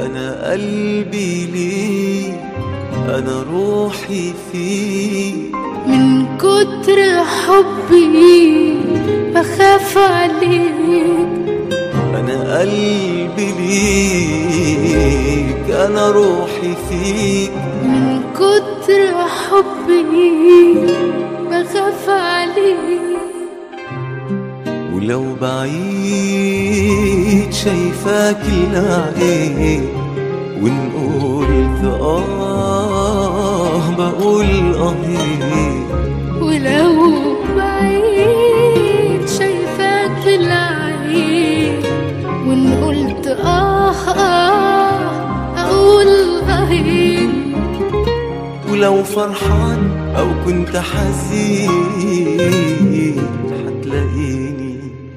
أنا قلبي ليك، أنا روحي فيك، من كتر حبي بخاف عليك. أنا قلبي ليك، أنا روحي فيك، من كتر حبي بخاف عليك. ولو بعيد شايفاك العين، وإن قلت بقول ولو بعيد شايفاك العين، وإن قلت أقول ولو فرحان أو كنت حزين هتلاقيني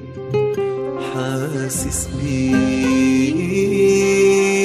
حاسس بيك.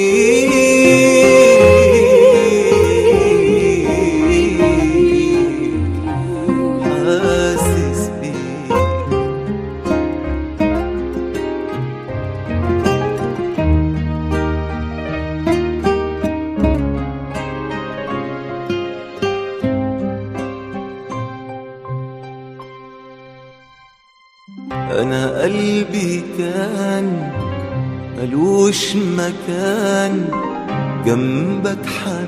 أنا قلبي كان ملوش مكان جنبك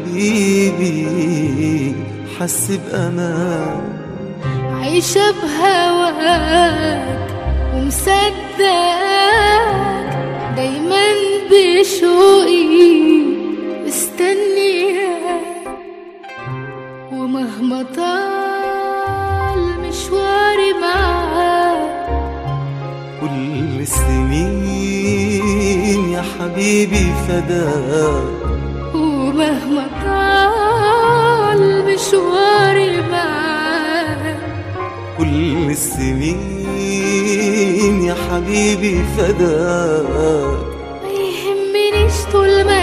حبيبي، حس بأمان. عايشة بهواك ومصدقك، دايما بشوقي مستنياك. ومهما طال مشواري معاك، كل السنين يا حبيبي فداك. ومهما طال مشواري معاك، كل السنين يا حبيبي فداك. ما يهمنيش طول ما